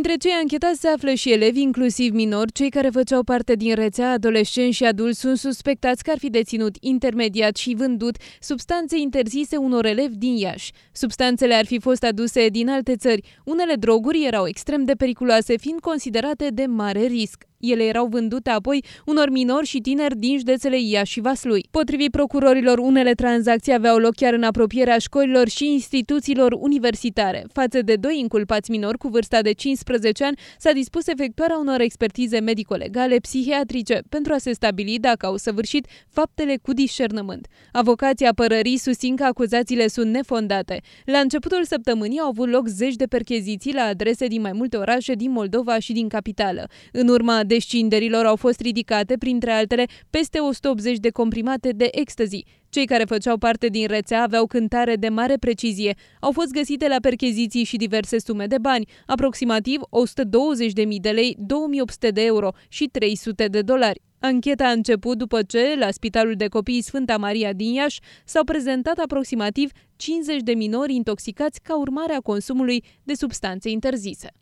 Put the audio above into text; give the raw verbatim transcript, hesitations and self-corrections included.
Printre cei anchetați se află și elevi, inclusiv minori. Cei care făceau parte din rețea, adolescenți și adulți, sunt suspectați că ar fi deținut, intermediat și vândut substanțe interzise unor elevi din Iași. Substanțele ar fi fost aduse din alte țări. Unele droguri erau extrem de periculoase, fiind considerate de mare risc. Ele erau vândute apoi unor minori și tineri din județele Iași și Vaslui. Potrivit procurorilor, unele tranzacții aveau loc chiar în apropierea școlilor și instituțiilor universitare. Față de doi inculpați minori cu vârsta de cincisprezece ani, s-a dispus efectuarea unor expertize medico-legale, psihiatrice, pentru a se stabili dacă au săvârșit faptele cu discernământ. Avocații apărării susțin că acuzațiile sunt nefondate. La începutul săptămânii au avut loc zeci de percheziții la adrese din mai multe orașe din Moldova și din capitală. În urma descinderilor au fost ridicate, printre altele, peste o sută optzeci de comprimate de ecstasy. Cei care făceau parte din rețea aveau cântare de mare precizie. Au fost găsite la percheziții și diverse sume de bani, aproximativ o sută douăzeci de mii de lei, două mii opt sute de euro și trei sute de dolari. Ancheta a început după ce, la Spitalul de Copii Sfânta Maria din Iași, s-au prezentat aproximativ cincizeci de minori intoxicați ca urmare a consumului de substanțe interzise.